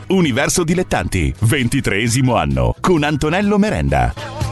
Universo Dilettanti, 23° anno, con Antonello Merenda.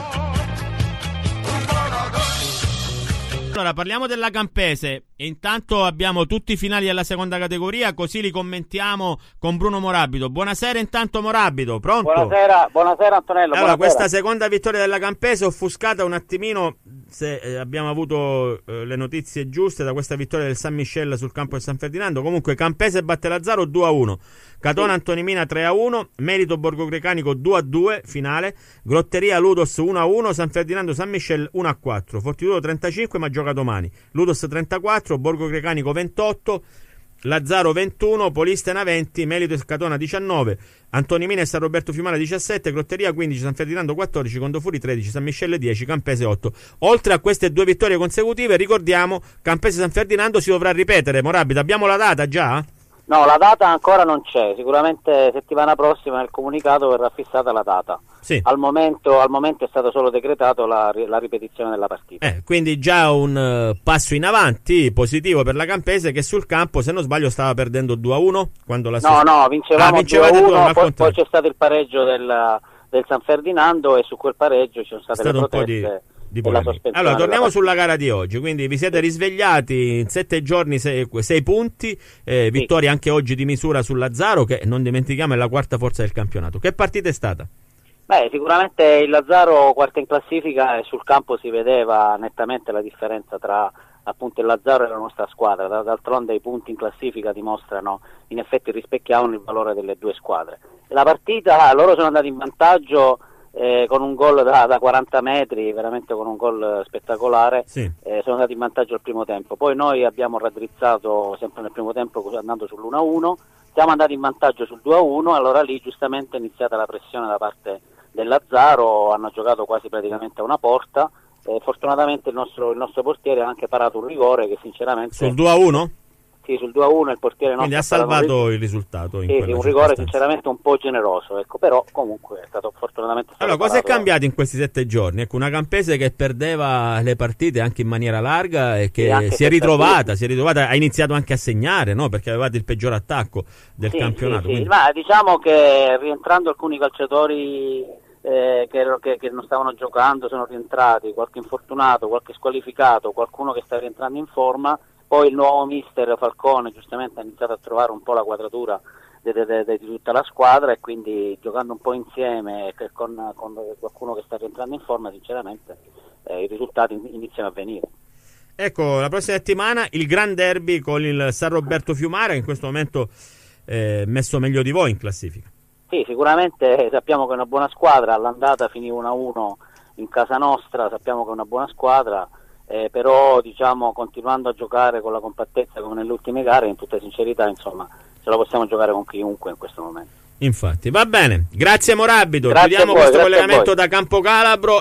Allora, parliamo della Campese. Intanto abbiamo tutti i finali della seconda categoria, così li commentiamo con Bruno Morabito. Buonasera intanto Morabito, pronto? Buonasera Antonello. Allora, questa seconda vittoria della Campese offuscata un attimino, se abbiamo avuto le notizie giuste, da questa vittoria del San Michele sul campo del San Ferdinando. Comunque Campese batte Lazzaro 2-1, Catona Antonimina 3-1, Merito Borgo Grecanico 2-2 finale, Grotteria Ludos 1-1, San Ferdinando San Michele 1-4, Fortitudo 35 ma gioca domani, Ludos 34, Borgo Grecanico 28, Lazzaro 21, Polistena 20, Melito e Catona 19, Antonimina e San Roberto Fiumara 17, Grotteria 15, San Ferdinando 14, Condofuri 13, San Michele 10, Campese 8. Oltre a queste due vittorie consecutive, ricordiamo, Campese San Ferdinando si dovrà ripetere. Morabito, abbiamo la data già? No, la data ancora non c'è, sicuramente settimana prossima nel comunicato verrà fissata la data. Sì. Al momento è stato solo decretato la ripetizione della partita. Quindi già un passo in avanti positivo per la Campese, che sul campo, se non sbaglio, stava perdendo 2-1 quando la vincevamo 2-1, poi c'è stato il pareggio del San Ferdinando e su quel pareggio ci sono state le proteste. Allora, torniamo sulla gara di oggi. Quindi vi siete risvegliati in 7 giorni, 6 punti, vittoria anche oggi di misura sul Lazzaro, che non dimentichiamo è la quarta forza del campionato. Che partita è stata? Sicuramente il Lazzaro quarta in classifica e sul campo si vedeva nettamente la differenza tra appunto il Lazzaro e la nostra squadra. D'altronde i punti in classifica dimostrano, in effetti rispecchiavano il valore delle due squadre. La partita, loro sono andati in vantaggio con un gol da 40 metri, veramente con un gol spettacolare. Sì. Sono andati in vantaggio al primo tempo, poi noi abbiamo raddrizzato sempre nel primo tempo andando sull'1-1, siamo andati in vantaggio sul 2-1, allora lì giustamente è iniziata la pressione da parte del Lazzaro, hanno giocato quasi praticamente a una porta, fortunatamente il nostro portiere ha anche parato un rigore che sinceramente... Sul 2-1? Sì, sul 2-1 il portiere quindi ha salvato il risultato. Sì, un rigore sinceramente un po' generoso, però comunque è stato fortunatamente stato Allora, cosa è cambiato in questi 7 giorni? Ecco, una Campese che perdeva le partite anche in maniera larga e che si è ritrovata, ha iniziato anche a segnare, no? Perché avevate il peggior attacco del campionato. Sì. Ma diciamo che rientrando alcuni calciatori che non stavano giocando sono rientrati, qualche infortunato, qualche squalificato, qualcuno che sta rientrando in forma. Poi il nuovo mister Falcone giustamente ha iniziato a trovare un po' la quadratura di tutta la squadra e quindi giocando un po' insieme con qualcuno che sta rientrando in forma, sinceramente i risultati iniziano a venire. Ecco, la prossima settimana il Gran Derby con il San Roberto Fiumara, che in questo momento è messo meglio di voi in classifica. Sì, sicuramente sappiamo che è una buona squadra, all'andata finì 1-1 in casa nostra, sappiamo che è una buona squadra. Però diciamo continuando a giocare con la compattezza come nelle ultime gare, in tutta sincerità insomma ce la possiamo giocare con chiunque in questo momento. Infatti, va bene, grazie Morabito, chiudiamo questo collegamento da Campo Calabro